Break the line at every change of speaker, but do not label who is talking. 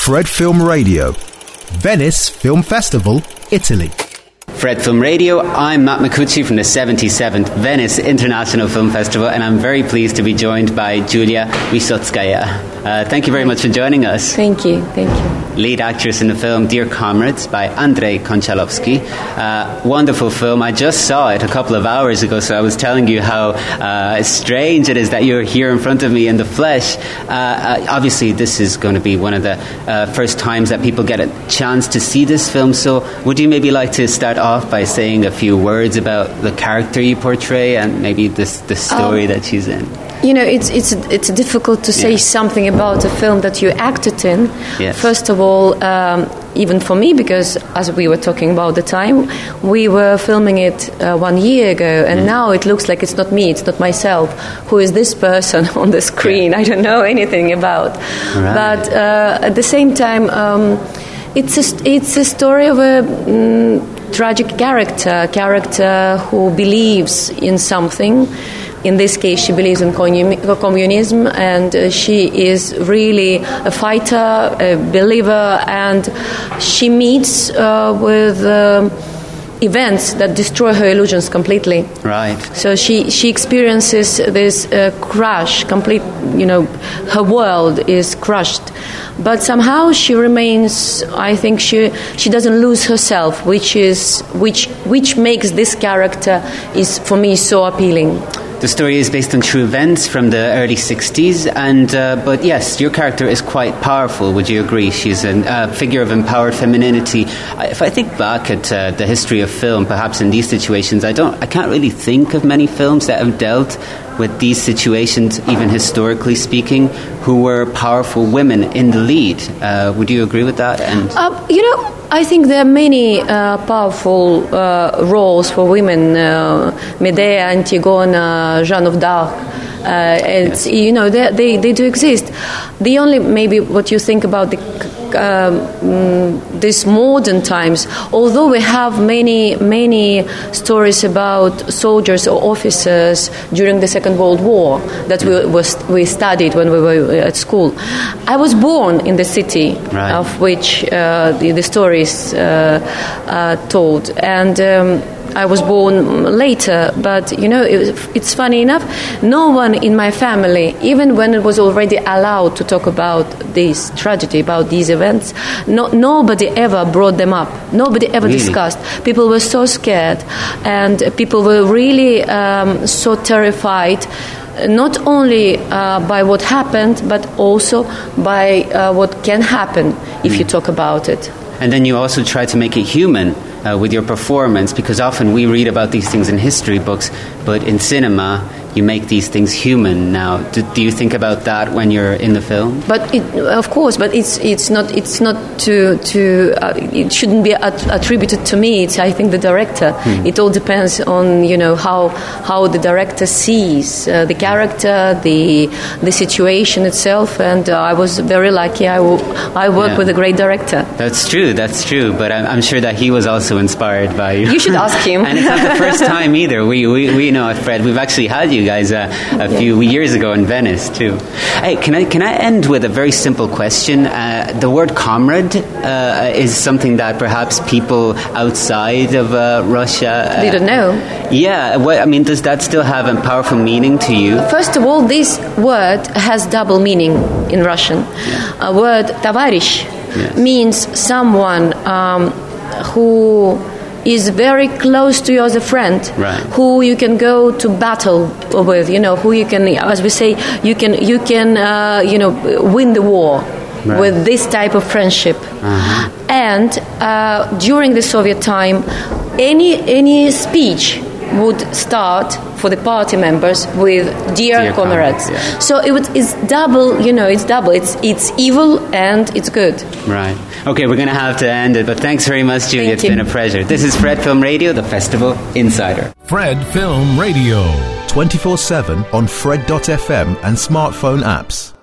Fred Film Radio, Venice Film Festival, Italy.
Fred Film Radio, I'm Matt Micucci from the 77th Venice International Film Festival, and I'm very pleased to be joined by Julia Wysockaja. Thank you very much for joining us.
Thank you.
Lead actress in the film Dear Comrades by Andrzej Konchalovsky. Wonderful film. I just saw it a couple of hours ago, so I was telling you how strange it is that you're here in front of me in the flesh. Obviously, this is going to be one of the first times that people get a chance to see this film, so would you maybe like to start off by saying a few words about the character you portray and maybe the story that she's in?
You know, it's difficult to say something about a film that you acted in.
Yes.
First of all, even for me, because as we were talking about the time, we were filming it 1 year ago, and now it looks like it's not me, it's not myself. Who is this person on the screen? I don't know anything about.
Right.
But at the same time, it's a story of a tragic character who believes in something. In this case, she believes in communism, and she is really a fighter, a believer, and she meets with events that destroy her illusions completely.
Right.
So she experiences this crash, complete, her world is crushed. But somehow she remains, I think she doesn't lose herself, which makes this character is for me so appealing.
The story is based on true events from the early 60s, but yes, your character is quite powerful, would you agree? She's a figure of empowered femininity. If I think back at the history of film, perhaps in these situations, I can't really think of many films that have dealt with these situations, even historically speaking, who were powerful women in the lead. Would you agree with that?
I think there are many powerful roles for women. Medea, Antigone, Jeanne of d'Arc.
Yes.
They do exist. The only maybe what you think about these modern times, although we have many stories about soldiers or officers during the Second World War that we studied when we were at school. I was born in the city of which the story is told, and I was born later, but it's funny enough, no one in my family, even when it was already allowed to talk about this tragedy, about these events, nobody ever brought them up. Nobody ever discussed. People were so scared, and people were really so terrified, not only by what happened, but also by what can happen if you talk about it.
And then you also try to make it human with your performance, because often we read about these things in history books, but in cinema you make these things human now. Do you think about that when you're in the film?
But of course, but it's not it shouldn't be attributed to me. It's, I think, the director. It all depends on how the director sees the character, the situation itself. And I was very lucky. I work with a great director.
That's true. But I'm sure that he was also inspired by you.
You should ask him.
And it's not the first time either. We know it, Fred. We've actually had you guys a few years ago in Venice too. Hey, can I end with a very simple question? The word comrade is something that perhaps people outside of Russia
they don't know.
Yeah, does that still have a powerful meaning to you?
First of all, this word has double meaning in Russian. A word "товарищ" means someone who is very close to you as a friend, who you can go to battle with, who you can, as we say, you can win the war with this type of friendship. And during the Soviet time, any speech would start for the party members with "Dear comrades." So it's double, it's double. It's evil and it's good.
Right. Okay, we're going to have to end it, but thanks very much, Julia. It's been a pleasure. This is Fred Film Radio, the Festival Insider.
Fred Film Radio. 24/7 on Fred.fm and smartphone apps.